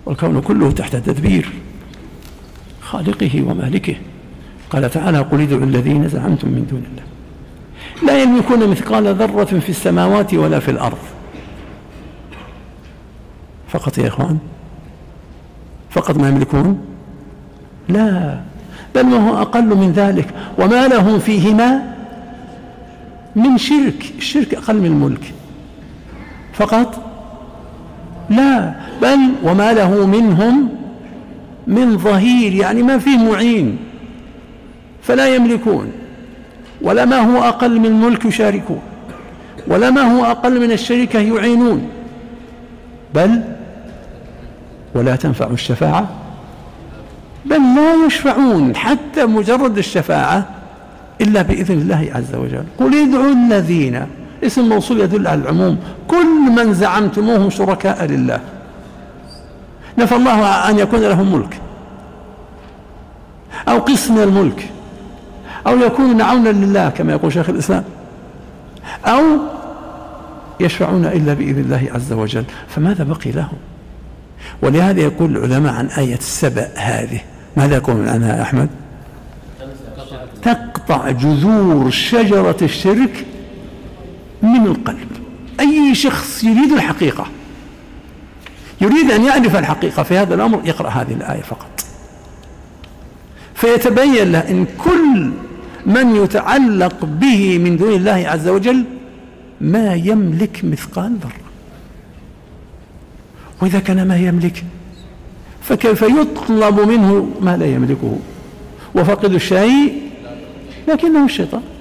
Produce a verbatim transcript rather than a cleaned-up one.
والكون كله تحت تدبير خالقه ومالكه. قال تعالى: قل ادعوا الذين زعمتم من دون الله لا يملكون مثقال ذرة في السماوات ولا في الأرض. فقط يا إخوان، فقط ما يملكون؟ لا، بل ما هو أقل من ذلك. وما لهم فيهما من شرك. الشرك أقل من الملك فقط؟ لا، بل وما له منهم من ظهير، يعني ما فيه معين، فلا يملكون. ولا ما هو أقل من الملك يشاركون، ولا ما هو أقل من الشركة يعينون. بل ولا تنفع الشفاعة، بل لا يشفعون حتى مجرد الشفاعة إلا بإذن الله عز وجل. قل ادعوا الذين، اسم موصول يدل على العموم، كل من زعمتموهم شركاء لله. نفى الله أن يكون لهم ملك أو قسم من الملك، أو يكونون عونا لله كما يقول شيخ الإسلام، أو يشفعون إلا بإذن الله عز وجل. فماذا بقي لهم؟ ولهذا يقول العلماء عن آية السبأ هذه، ماذا يقولون عنها يا أحمد؟ تقطع جذور شجرة الشرك من القلب. أي شخص يريد الحقيقة، يريد أن يعرف الحقيقة في هذا الأمر، يقرأ هذه الآية فقط، فيتبين له إن كل من يتعلق به من دون الله عز وجل ما يملك مثقال ذرة. وإذا كان ما يملك فكيف يطلب منه ما لا يملكه؟ وفقد الشيء لكنه الشيطان.